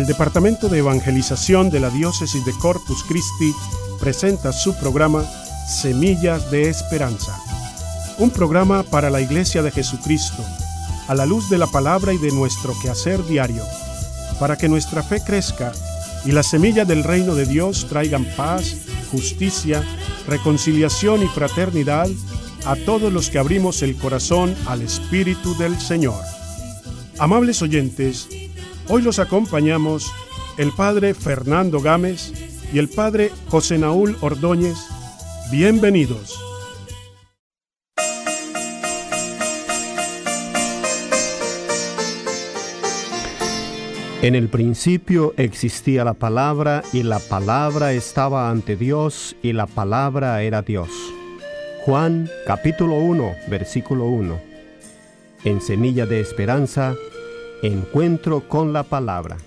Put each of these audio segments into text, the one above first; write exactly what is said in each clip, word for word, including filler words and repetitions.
El Departamento de Evangelización de la Diócesis de Corpus Christi presenta su programa Semillas de Esperanza, un programa para la Iglesia de Jesucristo, a la luz de la palabra y de nuestro quehacer diario, para que nuestra fe crezca y las semillas del reino de Dios traigan paz, justicia, reconciliación y fraternidad a todos los que abrimos el corazón al Espíritu del Señor. Amables oyentes, hoy los acompañamos el Padre Fernando Gámez y el Padre José Naúl Ordóñez. Bienvenidos. En el principio existía la palabra, y la palabra estaba ante Dios, y la palabra era Dios. Juan capítulo uno, versículo uno. En Semilla de Esperanza, encuentro con la palabra.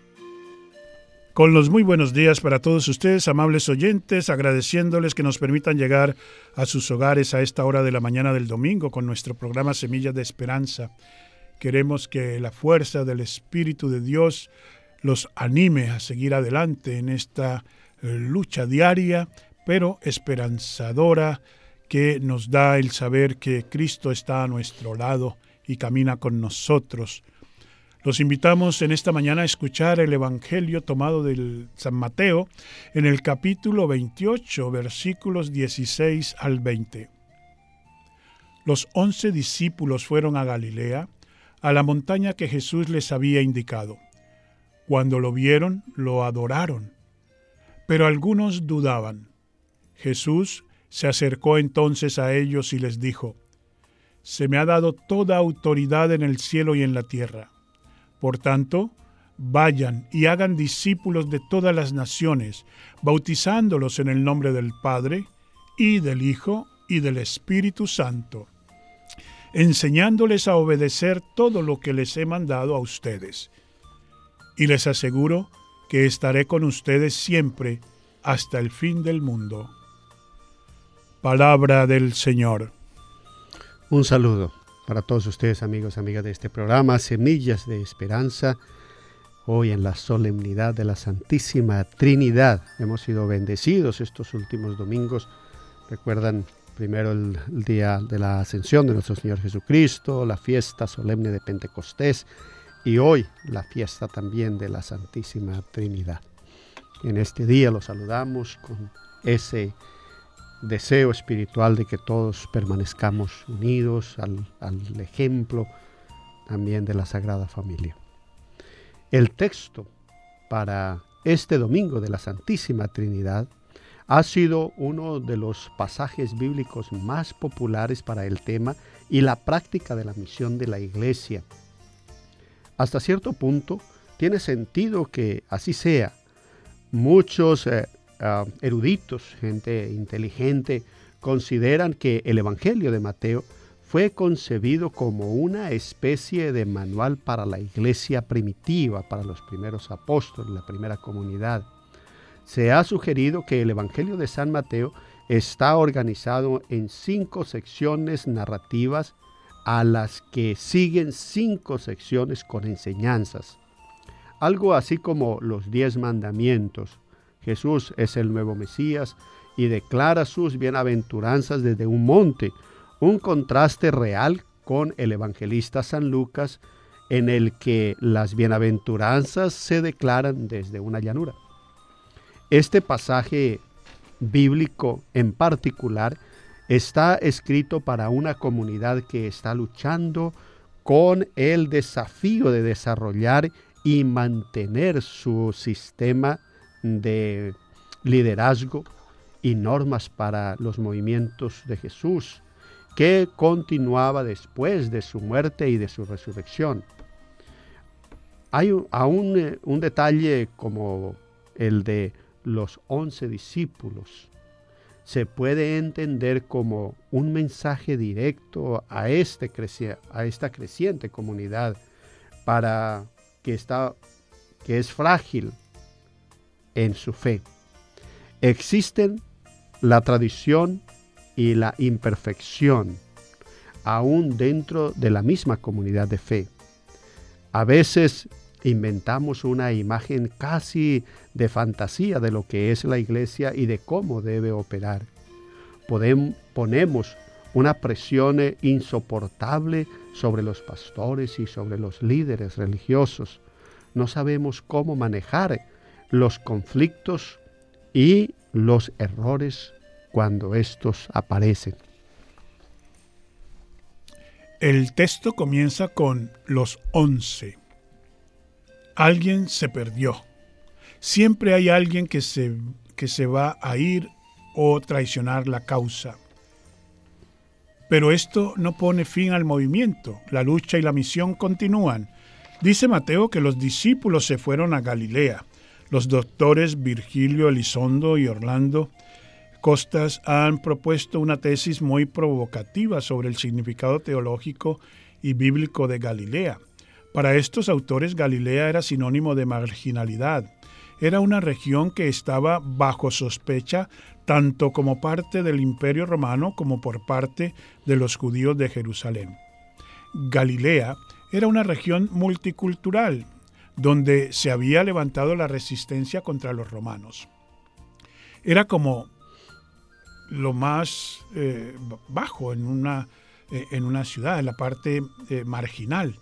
Con los muy buenos días para todos ustedes, amables oyentes, agradeciéndoles que nos permitan llegar a sus hogares a esta hora de la mañana del domingo con nuestro programa Semillas de Esperanza. Queremos que la fuerza del Espíritu de Dios los anime a seguir adelante en esta lucha diaria, pero esperanzadora, que nos da el saber que Cristo está a nuestro lado y camina con nosotros. Los invitamos en esta mañana a escuchar el Evangelio tomado del San Mateo en el capítulo veintiocho, versículos dieciséis al veinte. Los once discípulos fueron a Galilea, a la montaña que Jesús les había indicado. Cuando lo vieron, lo adoraron, pero algunos dudaban. Jesús se acercó entonces a ellos y les dijo: «Se me ha dado toda autoridad en el cielo y en la tierra. Por tanto, vayan y hagan discípulos de todas las naciones, bautizándolos en el nombre del Padre, y del Hijo, y del Espíritu Santo, enseñándoles a obedecer todo lo que les he mandado a ustedes. Y les aseguro que estaré con ustedes siempre hasta el fin del mundo». Palabra del Señor. Un saludo para todos ustedes, amigos, amigas de este programa, Semillas de Esperanza. Hoy en la solemnidad de la Santísima Trinidad hemos sido bendecidos estos últimos domingos. Recuerdan primero el, el día de la Ascensión de nuestro Señor Jesucristo, la fiesta solemne de Pentecostés y hoy la fiesta también de la Santísima Trinidad. En este día los saludamos con ese deseo espiritual de que todos permanezcamos unidos al, al ejemplo también de la Sagrada Familia. El texto para este domingo de la Santísima Trinidad ha sido uno de los pasajes bíblicos más populares para el tema y la práctica de la misión de la Iglesia. Hasta cierto punto tiene sentido que así sea. Muchos eh, Uh, eruditos, gente inteligente, consideran que el Evangelio de Mateo fue concebido como una especie de manual para la iglesia primitiva, para los primeros apóstoles, la primera comunidad. Se ha sugerido que el Evangelio de San Mateo está organizado en cinco secciones narrativas, a las que siguen cinco secciones con enseñanzas. Algo así como los diez mandamientos. Jesús es el nuevo Mesías y declara sus bienaventuranzas desde un monte, un contraste real con el evangelista San Lucas, en el que las bienaventuranzas se declaran desde una llanura. Este pasaje bíblico en particular está escrito para una comunidad que está luchando con el desafío de desarrollar y mantener su sistema de liderazgo y normas para los movimientos de Jesús, que continuaba después de su muerte y de su resurrección. Hay un, aún eh, un detalle como el de los once discípulos. Se puede entender como un mensaje directo a, este creci- a esta creciente comunidad para que, está, que es frágil en su fe. Existen la tradición y la imperfección aún dentro de la misma comunidad de fe. A veces inventamos una imagen casi de fantasía de lo que es la iglesia y de cómo debe operar. Podemos, ponemos una presión insoportable sobre los pastores y sobre los líderes religiosos. No sabemos cómo manejar los conflictos y los errores cuando estos aparecen. El texto comienza con los once. Alguien se perdió. Siempre hay alguien que se, que se va a ir o traicionar la causa. Pero esto no pone fin al movimiento. La lucha y la misión continúan. Dice Mateo que los discípulos se fueron a Galilea. Los doctores Virgilio Elizondo y Orlando Costas han propuesto una tesis muy provocativa sobre el significado teológico y bíblico de Galilea. Para estos autores, Galilea era sinónimo de marginalidad. Era una región que estaba bajo sospecha tanto como parte del Imperio Romano como por parte de los judíos de Jerusalén. Galilea era una región multicultural, donde se había levantado la resistencia contra los romanos. Era como lo más eh, bajo en una, eh, en una ciudad, en la parte eh, marginal,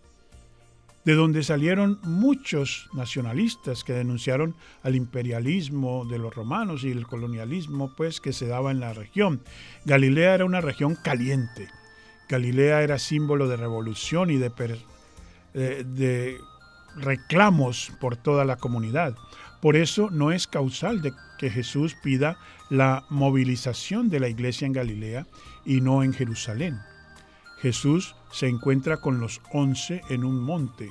de donde salieron muchos nacionalistas que denunciaron al imperialismo de los romanos y el colonialismo pues, que se daba en la región. Galilea era una región caliente. Galilea era símbolo de revolución y de, per, eh, de reclamos por toda la comunidad. Por eso no es causal de que Jesús pida la movilización de la iglesia en Galilea y no en Jerusalén. Jesús se encuentra con los once en un monte.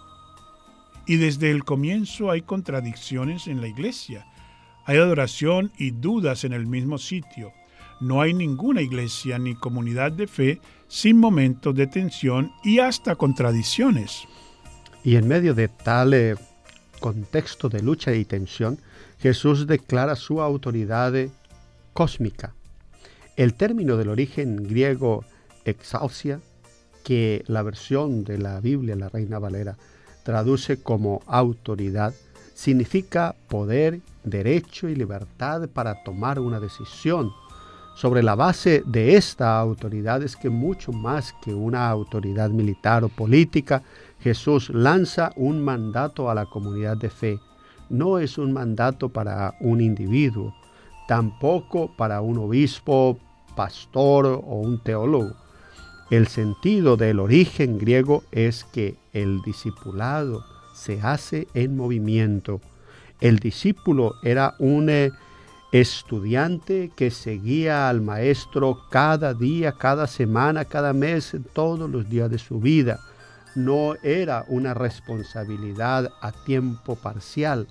Y desde el comienzo hay contradicciones en la iglesia. Hay adoración y dudas en el mismo sitio. No hay ninguna iglesia ni comunidad de fe sin momentos de tensión y hasta contradicciones. Y en medio de tal eh, contexto de lucha y tensión, Jesús declara su autoridad cósmica. El término del origen griego exousia, que la versión de la Biblia, la Reina Valera, traduce como autoridad, significa poder, derecho y libertad para tomar una decisión. Sobre la base de esta autoridad es que mucho más que una autoridad militar o política, Jesús lanza un mandato a la comunidad de fe. No es un mandato para un individuo, tampoco para un obispo, pastor o un teólogo. El sentido del origen griego es que el discipulado se hace en movimiento. El discípulo era un eh, estudiante que seguía al maestro cada día, cada semana, cada mes, todos los días de su vida. No era una responsabilidad a tiempo parcial.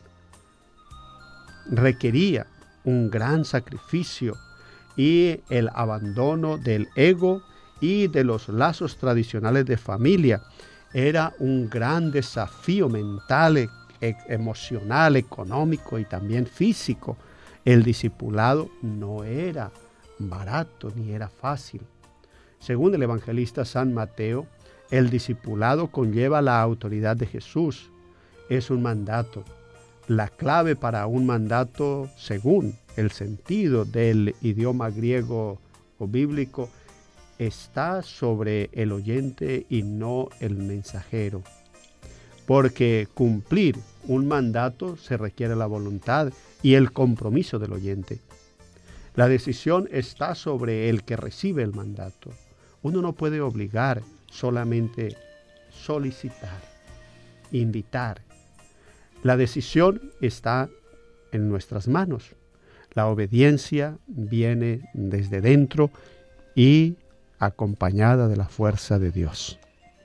Requería un gran sacrificio y el abandono del ego y de los lazos tradicionales de familia. Era un gran desafío mental, e- emocional, económico y también físico. El discipulado no era barato ni era fácil. Según el evangelista San Mateo, el discipulado conlleva la autoridad de Jesús. Es un mandato. La clave para un mandato, según el sentido del idioma griego o bíblico, está sobre el oyente y no el mensajero. Porque cumplir un mandato se requiere la voluntad y el compromiso del oyente. La decisión está sobre el que recibe el mandato. Uno no puede obligar, solamente solicitar, invitar. La decisión está en nuestras manos. La obediencia viene desde dentro y acompañada de la fuerza de Dios.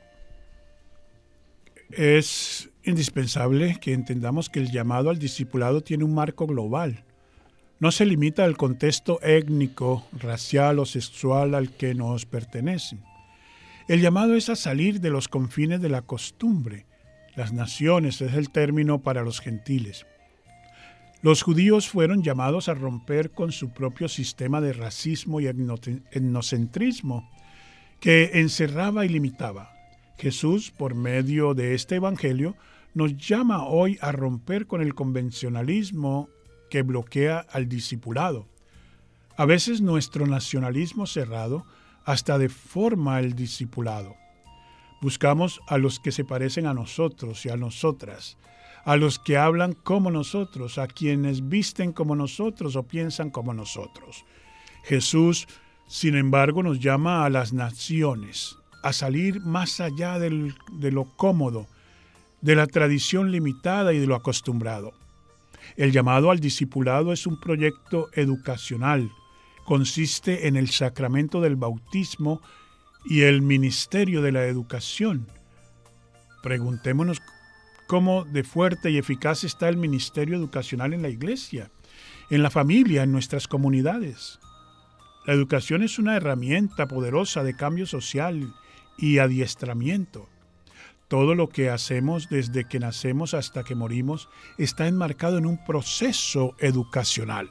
Es indispensable que entendamos que el llamado al discipulado tiene un marco global. No se limita al contexto étnico, racial o sexual al que nos pertenecen. El llamado es a salir de los confines de la costumbre. Las naciones es el término para los gentiles. Los judíos fueron llamados a romper con su propio sistema de racismo y etnocentrismo que encerraba y limitaba. Jesús, por medio de este evangelio, nos llama hoy a romper con el convencionalismo que bloquea al discipulado. A veces nuestro nacionalismo cerrado hasta deforma el discipulado. Buscamos a los que se parecen a nosotros y a nosotras, a los que hablan como nosotros, a quienes visten como nosotros o piensan como nosotros. Jesús, sin embargo, nos llama a las naciones, a salir más allá del, de lo cómodo, de la tradición limitada y de lo acostumbrado. El llamado al discipulado es un proyecto educacional. Consiste en el sacramento del bautismo y el ministerio de la educación. Preguntémonos cómo de fuerte y eficaz está el ministerio educacional en la iglesia, en la familia, en nuestras comunidades. La educación es una herramienta poderosa de cambio social y adiestramiento. Todo lo que hacemos desde que nacemos hasta que morimos está enmarcado en un proceso educacional.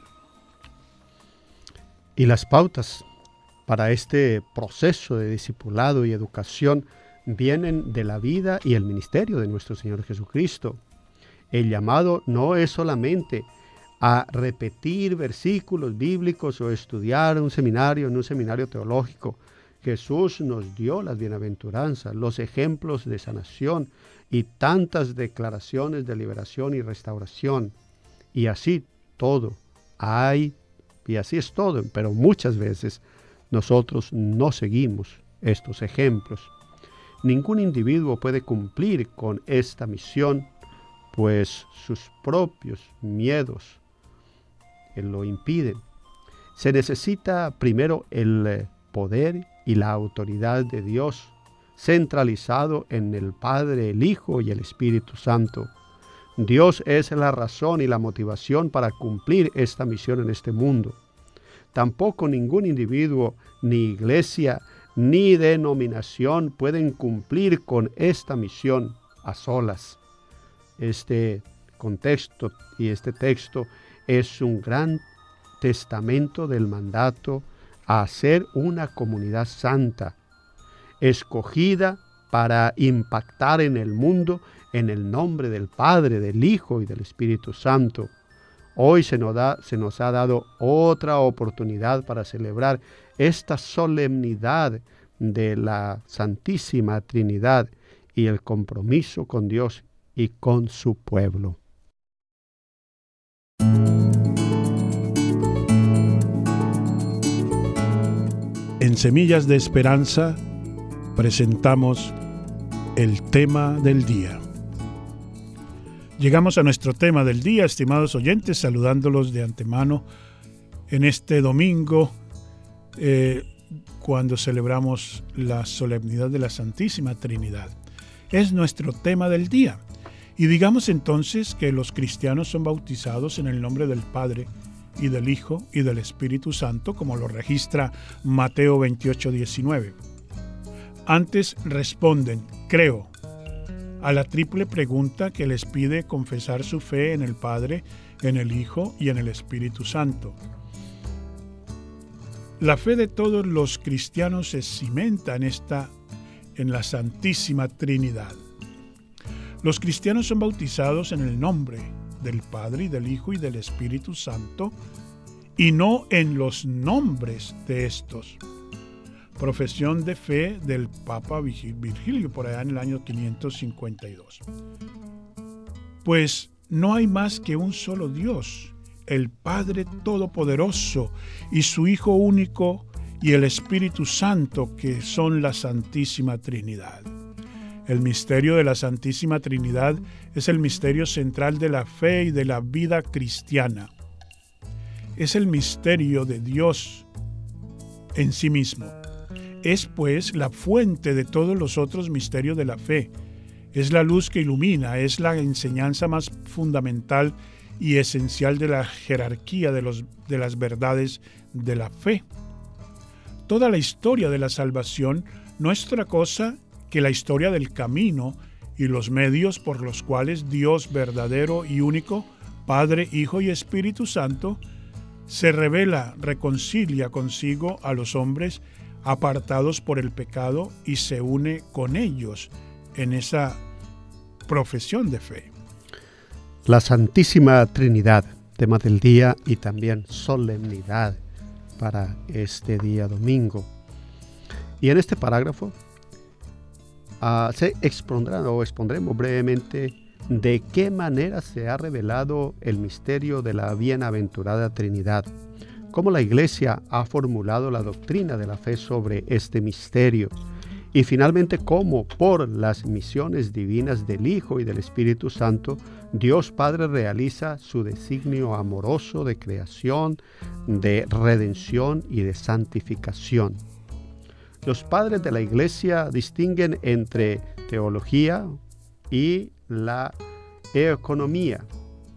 Y las pautas para este proceso de discipulado y educación vienen de la vida y el ministerio de nuestro Señor Jesucristo. El llamado no es solamente a repetir versículos bíblicos o estudiar un seminario en un seminario teológico. Jesús nos dio las bienaventuranzas, los ejemplos de sanación y tantas declaraciones de liberación y restauración. Y así todo hay, y así es todo, pero muchas veces nosotros no seguimos estos ejemplos. Ningún individuo puede cumplir con esta misión, pues sus propios miedos lo impiden. Se necesita primero el poder y la autoridad de Dios, centralizado en el Padre, el Hijo y el Espíritu Santo. Dios es la razón y la motivación para cumplir esta misión en este mundo. Tampoco ningún individuo, ni iglesia, ni denominación pueden cumplir con esta misión a solas. Este contexto y este texto es un gran testamento del mandato a ser una comunidad santa, escogida para impactar en el mundo en el nombre del Padre, del Hijo y del Espíritu Santo. Hoy se nos, da, se nos ha dado otra oportunidad para celebrar esta solemnidad de la Santísima Trinidad y el compromiso con Dios y con su pueblo. En Semillas de Esperanza presentamos el tema del día. Llegamos a nuestro tema del día, estimados oyentes, saludándolos de antemano en este domingo, eh, cuando celebramos la solemnidad de la Santísima Trinidad. Es nuestro tema del día. Y digamos entonces que los cristianos son bautizados en el nombre del Padre, y del Hijo y del Espíritu Santo, como lo registra Mateo veintiocho diecinueve. Antes responden, creo, a la triple pregunta que les pide confesar su fe en el Padre, en el Hijo y en el Espíritu Santo. La fe de todos los cristianos se cimenta en esta, en la Santísima Trinidad. Los cristianos son bautizados en el nombre del Padre y del Hijo y del Espíritu Santo, y no en los nombres de estos. Profesión de fe del Papa Virgilio, por allá en el año quinientos cincuenta y dos. Pues no hay más que un solo Dios, el Padre Todopoderoso, y su Hijo único, y el Espíritu Santo, que son la Santísima Trinidad. El misterio de la Santísima Trinidad es el misterio central de la fe y de la vida cristiana. Es el misterio de Dios en sí mismo. Es, pues, la fuente de todos los otros misterios de la fe. Es la luz que ilumina, es la enseñanza más fundamental y esencial de la jerarquía de, los, de las verdades de la fe. Toda la historia de la salvación no es otra cosa que la historia del camino y los medios por los cuales Dios verdadero y único, Padre, Hijo y Espíritu Santo, se revela, reconcilia consigo a los hombres apartados por el pecado y se une con ellos en esa profesión de fe. La Santísima Trinidad, tema del día y también solemnidad para este día domingo. Y en este parágrafo uh, se expondrá o expondremos brevemente de qué manera se ha revelado el misterio de la bienaventurada Trinidad, cómo la Iglesia ha formulado la doctrina de la fe sobre este misterio, y finalmente cómo por las misiones divinas del Hijo y del Espíritu Santo, Dios Padre realiza su designio amoroso de creación, de redención y de santificación. Los padres de la Iglesia distinguen entre teología y la economía,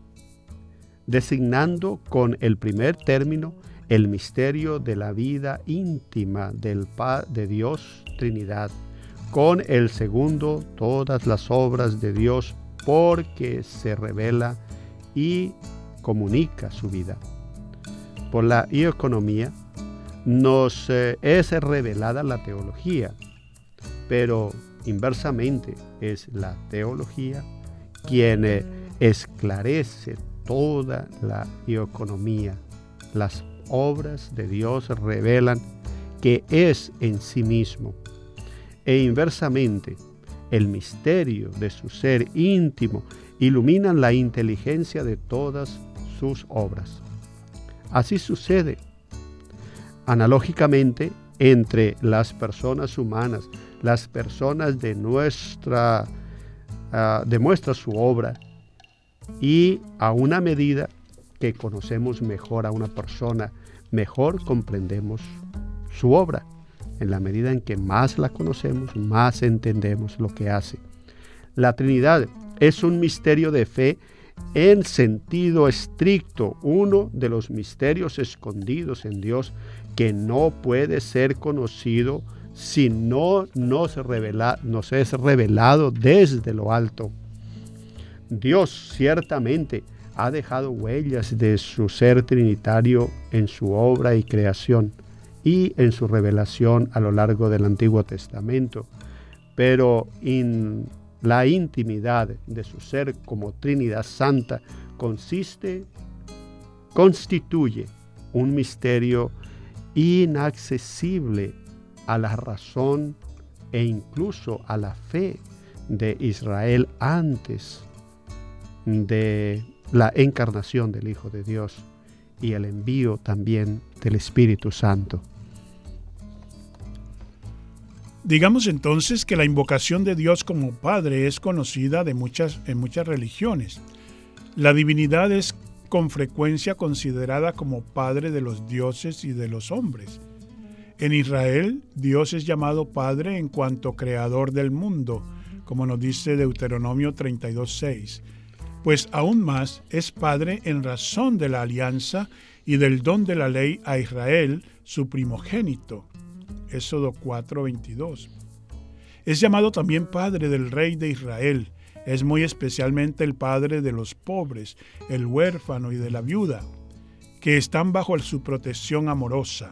designando con el primer término el misterio de la vida íntima del Pa- de Dios Trinidad, con el segundo todas las obras de Dios, porque se revela y comunica su vida. Por la economía nos eh, es revelada la teología, pero inversamente es la teología quien eh, esclarece toda la economía. Las obras de Dios revelan que es en sí mismo, e inversamente el misterio de su ser íntimo iluminan la inteligencia de todas sus obras. Así sucede analógicamente entre las personas humanas, las personas de nuestra uh, demuestra su obra, y a una medida que conocemos mejor a una persona, mejor comprendemos su obra. En la medida en que más la conocemos, más entendemos lo que hace. La Trinidad es un misterio de fe en sentido estricto, uno de los misterios escondidos en Dios que no puede ser conocido si no nos, revela, nos es revelado desde lo alto. Dios ciertamente ha dejado huellas de su ser trinitario en su obra y creación y en su revelación a lo largo del Antiguo Testamento, pero en la intimidad de su ser como Trinidad Santa consiste, constituye un misterio inaccesible a la razón e incluso a la fe de Israel antes de la encarnación del Hijo de Dios y el envío también del Espíritu Santo. Digamos entonces que la invocación de Dios como Padre es conocida de muchas, en muchas religiones. La divinidad es con frecuencia considerada como Padre de los dioses y de los hombres. En Israel, Dios es llamado Padre en cuanto creador del mundo, como nos dice Deuteronomio treinta y dos seis. Pues aún más es Padre en razón de la alianza y del don de la ley a Israel, su primogénito. Éxodo cuatro veintidós. Es llamado también Padre del Rey de Israel. Es muy especialmente el Padre de los pobres, el huérfano y de la viuda, que están bajo su protección amorosa.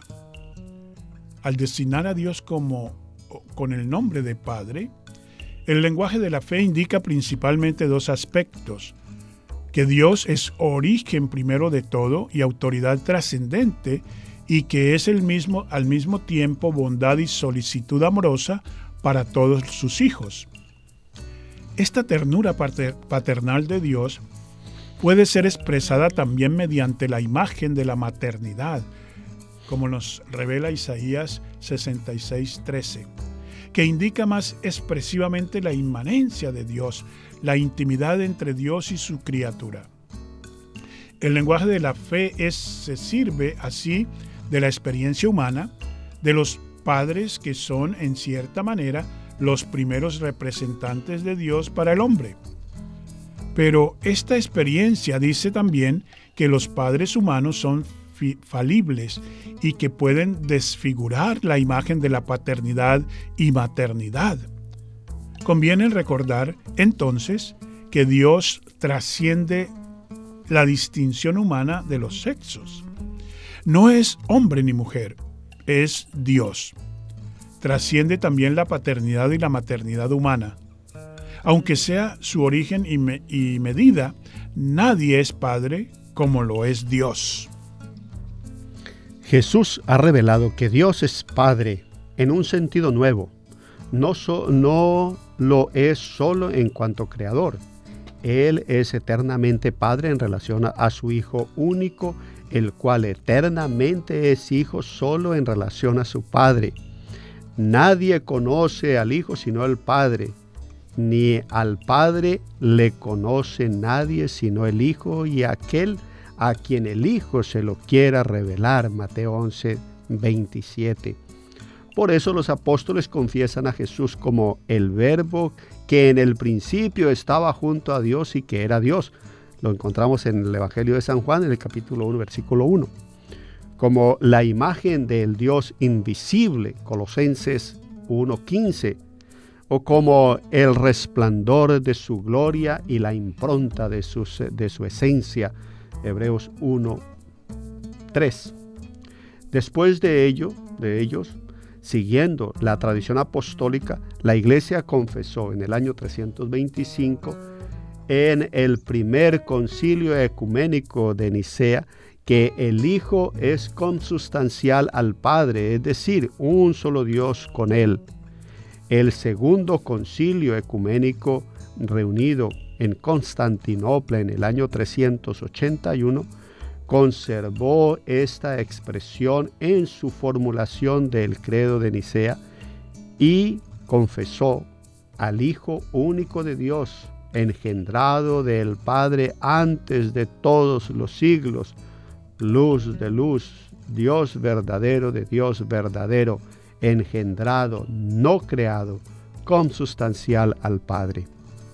Al designar a Dios como, con el nombre de Padre, el lenguaje de la fe indica principalmente dos aspectos: que Dios es origen primero de todo y autoridad trascendente, y que es el mismo, al mismo tiempo bondad y solicitud amorosa para todos sus hijos. Esta ternura paternal de Dios puede ser expresada también mediante la imagen de la maternidad, como nos revela Isaías sesenta y seis trece, que indica más expresivamente la inmanencia de Dios, la intimidad entre Dios y su criatura. El lenguaje de la fe es, se sirve así de la experiencia humana, de los padres que son, en cierta manera, los primeros representantes de Dios para el hombre. Pero esta experiencia dice también que los padres humanos son falibles y que pueden desfigurar la imagen de la paternidad y maternidad. Conviene recordar, entonces, que Dios trasciende la distinción humana de los sexos. No es hombre ni mujer, es Dios. Trasciende también la paternidad y la maternidad humana. Aunque sea su origen y, me, y medida, nadie es Padre como lo es Dios. Jesús ha revelado que Dios es Padre en un sentido nuevo. No, so, no lo es solo en cuanto creador. Él es eternamente Padre en relación a, a su Hijo único, el cual eternamente es Hijo solo en relación a su Padre. Nadie conoce al Hijo sino el Padre, ni al Padre le conoce nadie sino el Hijo y aquel a quien el Hijo se lo quiera revelar. Mateo once, veintisiete. Por eso los apóstoles confiesan a Jesús como el Verbo que en el principio estaba junto a Dios y que era Dios. Lo encontramos en el Evangelio de San Juan, en el capítulo uno, versículo uno. Como la imagen del Dios invisible, Colosenses uno, quince. O como el resplandor de su gloria y la impronta de su, de su esencia, Hebreos uno, tres. Después de ello, de ellos, siguiendo la tradición apostólica, la Iglesia confesó en el año trescientos veinticinco, en el primer concilio ecuménico de Nicea, que el Hijo es consustancial al Padre, es decir, un solo Dios con Él. El segundo concilio ecuménico, reunido en Constantinopla en el año trescientos ochenta y uno, conservó esta expresión en su formulación del credo de Nicea y confesó al Hijo único de Dios, engendrado del Padre antes de todos los siglos, luz de luz, Dios verdadero de Dios verdadero, engendrado, no creado, consustancial al Padre.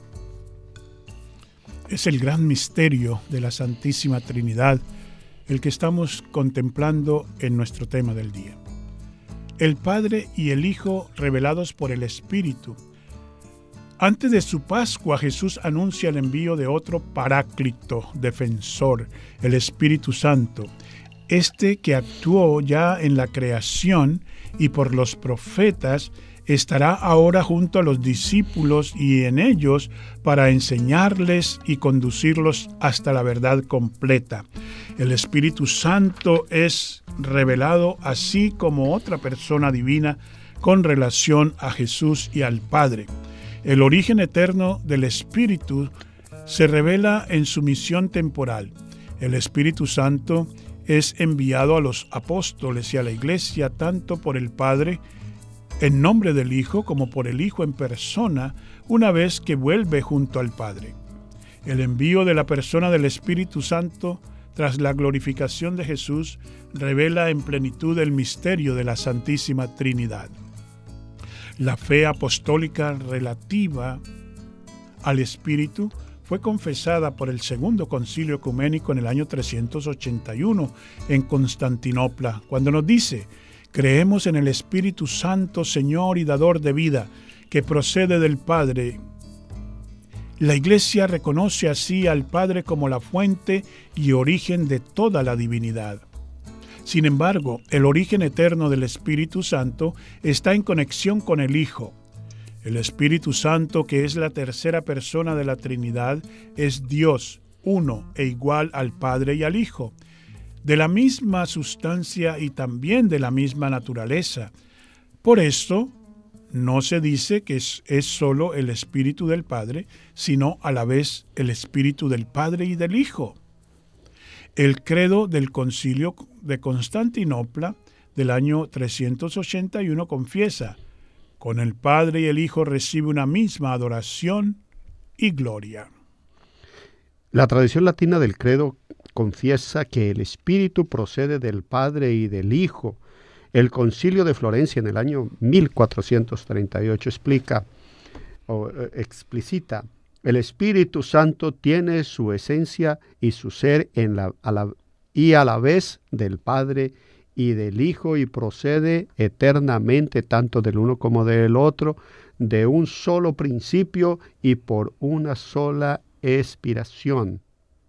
Es el gran misterio de la Santísima Trinidad el que estamos contemplando en nuestro tema del día. El Padre y el Hijo revelados por el Espíritu. Antes de su Pascua, Jesús anuncia el envío de otro Paráclito, defensor, el Espíritu Santo, este que actuó ya en la creación y por los profetas, estará ahora junto a los discípulos y en ellos para enseñarles y conducirlos hasta la verdad completa. El Espíritu Santo es revelado así como otra persona divina con relación a Jesús y al Padre. El origen eterno del Espíritu se revela en su misión temporal. El Espíritu Santo es enviado a los apóstoles y a la Iglesia tanto por el Padre en nombre del Hijo como por el Hijo en persona, una vez que vuelve junto al Padre. El envío de la persona del Espíritu Santo tras la glorificación de Jesús revela en plenitud el misterio de la Santísima Trinidad. La fe apostólica relativa al Espíritu fue confesada por el Segundo Concilio Ecuménico en el año trescientos ochenta y uno en Constantinopla, cuando nos dice: creemos en el Espíritu Santo, Señor y dador de vida, que procede del Padre. La Iglesia reconoce así al Padre como la fuente y origen de toda la divinidad. Sin embargo, el origen eterno del Espíritu Santo está en conexión con el Hijo. El Espíritu Santo, que es la tercera persona de la Trinidad, es Dios, uno e igual al Padre y al Hijo, de la misma sustancia y también de la misma naturaleza. Por esto, no se dice que es, es solo el Espíritu del Padre, sino a la vez el Espíritu del Padre y del Hijo. El credo del Concilio de Constantinopla del año trescientos ochenta y uno confiesa: con el Padre y el Hijo recibe una misma adoración y gloria. La tradición latina del credo confiesa que el Espíritu procede del Padre y del Hijo. El Concilio de Florencia en el año mil cuatrocientos treinta y ocho explica o explicita: el Espíritu Santo tiene su esencia y su ser en la, a la, y a la vez del Padre y del Hijo, y procede eternamente tanto del uno como del otro, de un solo principio y por una sola expiración.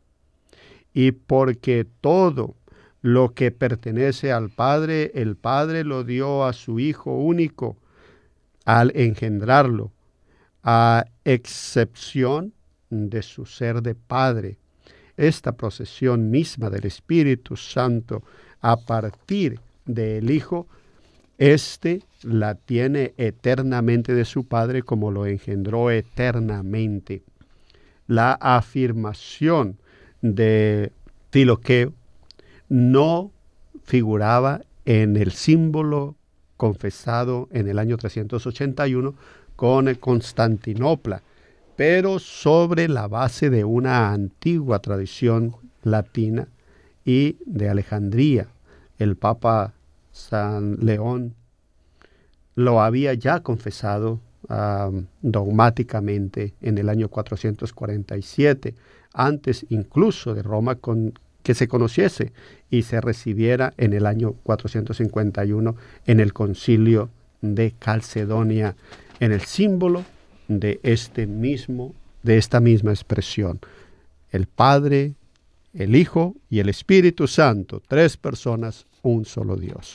Y porque todo lo que pertenece al Padre, el Padre lo dio a su Hijo único al engendrarlo. a excepción de su ser de Padre. Esta procesión misma del Espíritu Santo a partir del Hijo, éste la tiene eternamente de su Padre como lo engendró eternamente. La afirmación de Filoqueo no figuraba en el símbolo confesado en el año trescientos ochenta y uno con Constantinopla, pero sobre la base de una antigua tradición latina y de Alejandría. El Papa San León lo había ya confesado um, dogmáticamente en el año cuatrocientos cuarenta y siete, antes incluso de Roma con, que se conociese y se recibiera en el año cuatrocientos cincuenta y uno en el concilio de Calcedonia, en el símbolo de este mismo, de esta misma expresión. El Padre, el Hijo y el Espíritu Santo, tres personas, un solo Dios.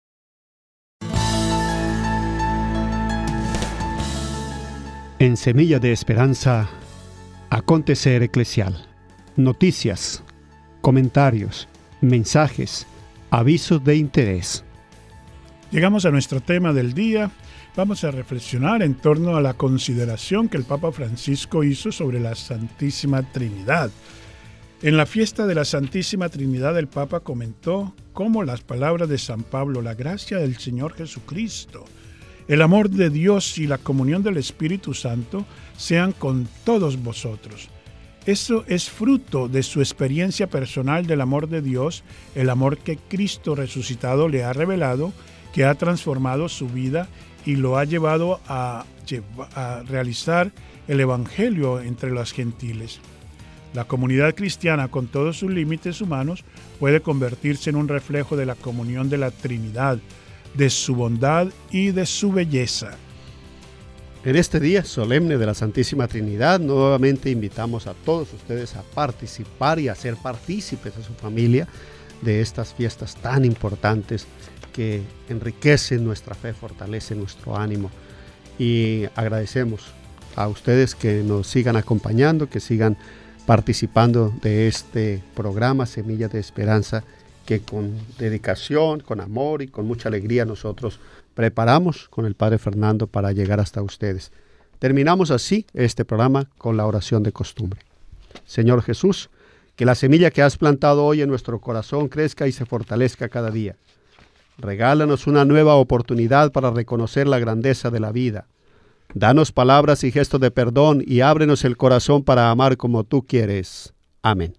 En Semilla de Esperanza, acontecer eclesial, noticias, comentarios, mensajes, avisos de interés. Llegamos a nuestro tema del día. Vamos a reflexionar en torno a la consideración que el Papa Francisco hizo sobre la Santísima Trinidad. En la fiesta de la Santísima Trinidad, el Papa comentó cómo las palabras de San Pablo, la gracia del Señor Jesucristo, el amor de Dios y la comunión del Espíritu Santo sean con todos vosotros. Eso es fruto de su experiencia personal del amor de Dios, el amor que Cristo resucitado le ha revelado, que ha transformado su vida y lo ha llevado a, a realizar el Evangelio entre los gentiles. La comunidad cristiana, con todos sus límites humanos, puede convertirse en un reflejo de la comunión de la Trinidad, de su bondad y de su belleza. En este día solemne de la Santísima Trinidad, nuevamente invitamos a todos ustedes a participar y a ser partícipes a su familia de estas fiestas tan importantes que enriquecen nuestra fe, fortalecen nuestro ánimo. Y agradecemos a ustedes que nos sigan acompañando, que sigan participando de este programa Semillas de Esperanza, que con dedicación, con amor y con mucha alegría nosotros preparamos con el Padre Fernando para llegar hasta ustedes. Terminamos así este programa con la oración de costumbre. Señor Jesús, que la semilla que has plantado hoy en nuestro corazón crezca y se fortalezca cada día. Regálanos una nueva oportunidad para reconocer la grandeza de la vida. Danos palabras y gestos de perdón y ábrenos el corazón para amar como tú quieres. Amén.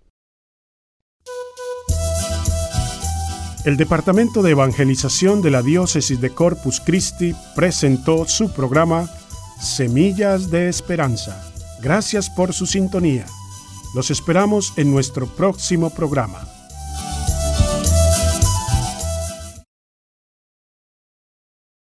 El Departamento de Evangelización de la Diócesis de Corpus Christi presentó su programa Semillas de Esperanza. Gracias por su sintonía. Los esperamos en nuestro próximo programa.